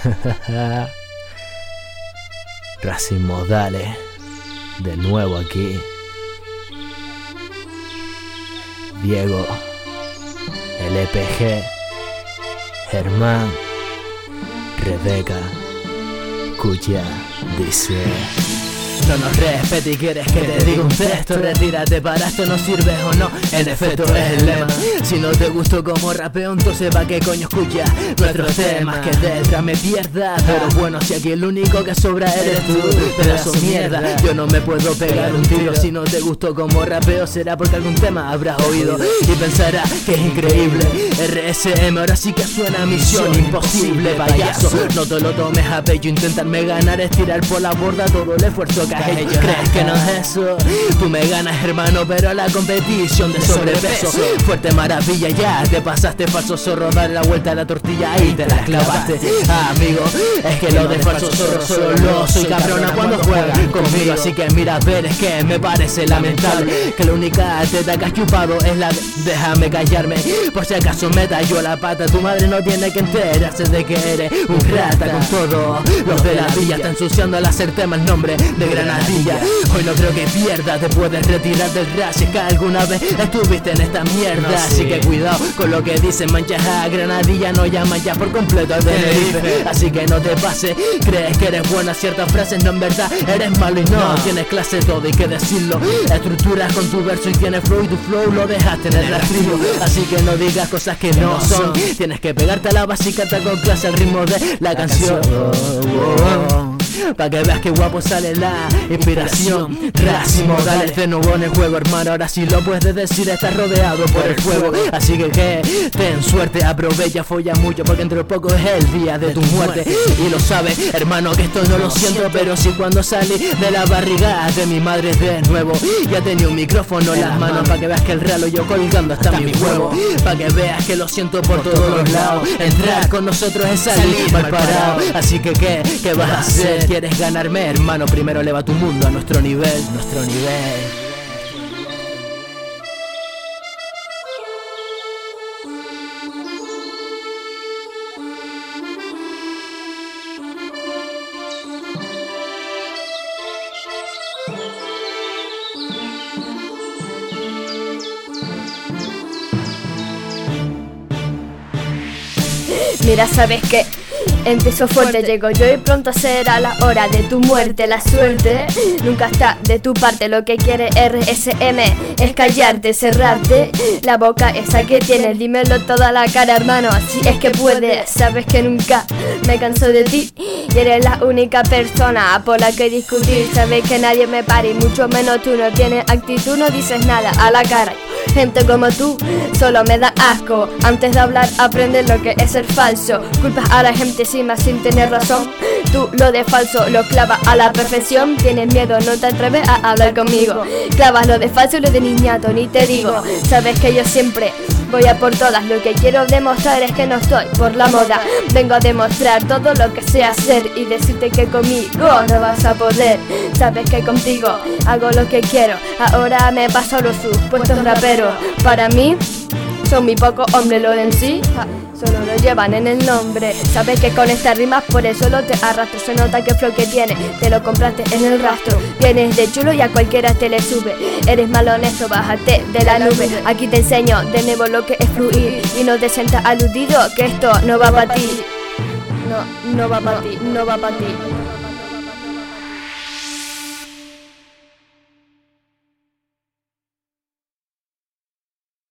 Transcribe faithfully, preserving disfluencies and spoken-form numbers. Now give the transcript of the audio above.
Racing Modales, de nuevo aquí. Diego, el E P G, Germán, Rebeca, Cuya, dice: no nos respetes y quieres que te diga un texto. Retírate, para esto no sirves o no. En efecto es el lema. Si no te gustó como rapeo, entonces va que coño escucha nuestros temas. Que detrás me pierda. Pero bueno, si aquí el único que sobra eres tú, pedazo mierda. Yo no me puedo pegar un tiro. Si no te gustó como rapeo, será porque algún tema habrás oído y pensarás que es increíble. R S M ahora sí que suena misión imposible, payaso. No te lo tomes a pecho. Intentarme ganar es tirar por la borda todo el esfuerzo que ¿crees que no es eso? Tú me ganas, hermano, pero la competición de sobrepeso. Fuerte maravilla, ya te pasaste falso zorro. Dale la vuelta a la tortilla y te la clavaste. Ah, amigo, es que lo de falso zorro solo lo soy cabrona cuando juegan conmigo. Así que mira, ver, es que me parece lamentable que la única teta que has chupado es la de... Déjame callarme, por si acaso me tallo la pata. Tu madre no tiene que enterarse de que eres un rata con todo. Los de la villa están ensuciando al hacer temas el nombre de Granadilla. Hoy no creo que pierdas, te puedes retirar del rap si es que alguna vez estuviste en esta mierda. No, sí. Así que cuidado con lo que dicen, manchas a Granadilla, no llaman ya por completo al Tenerife. Así que no te pases, crees que eres buena ciertas frases, no en verdad eres malo y no, no. Tienes clase todo, hay que decirlo. Estructuras con tu verso y tienes flow y tu flow lo dejaste en el rastrillo. Así que no digas cosas que no son, tienes que pegarte a la básica con clase al ritmo de la canción. Oh, oh, oh. Pa' que veas que guapo sale la inspiración. Racing Modales de nuevo en el juego, hermano. Ahora sí lo puedes decir, estás rodeado por el fuego. Así que que ten suerte, aprovecha, folla mucho, porque entre poco es el día de tu muerte. Y lo sabes, hermano, que esto no lo siento, pero sí cuando salí de la barriga de mi madre de nuevo. Ya tenía un micrófono en las manos, pa' que veas que el ralo yo colgando hasta mi huevo. Pa' que veas que lo siento por todos los lados. Entrar con nosotros es salir mal parado. Así que que, ¿qué vas a hacer? ¿Quieres ganarme, hermano? Primero eleva tu mundo a nuestro nivel, nuestro nivel. Mira, ¿sabes qué? Empiezo fuerte, llego yo y pronto será la hora de tu muerte. La suerte nunca está de tu parte. Lo que quiere R S M es callarte, cerrarte la boca esa que tienes. Dímelo toda la cara, hermano, si es que puedes. Sabes que nunca me canso de ti y eres la única persona por la que discutir. Sabes que nadie me para y mucho menos tú. No tienes actitud, no dices nada a la cara. Gente como tú solo me da asco. Antes de hablar aprende lo que es ser falso. Culpas a la gente encima sin tener razón. Tú lo de falso lo clavas a la perfección. Tienes miedo, no te atreves a hablar conmigo. Clavas lo de falso y lo de niñato, ni te digo. Sabes que yo siempre voy a por todas. Lo que quiero demostrar es que no estoy por la moda. Vengo a demostrar todo lo que sé hacer y decirte que conmigo no vas a poder. Sabes que contigo hago lo que quiero. Ahora me paso a los supuestos raperos. Para mí son muy pocos hombres, lo de en sí solo lo llevan en el nombre. Sabes que con estas rimas por eso lo te arrastro. Se nota que flow que tienes, te lo compraste en el rastro. Vienes de chulo y a cualquiera te le sube. Eres mal honesto, bájate de la nube. Aquí te enseño de nuevo lo que es fluir y no te sientas aludido que esto no va para ti. No, no va para ti, no va para ti.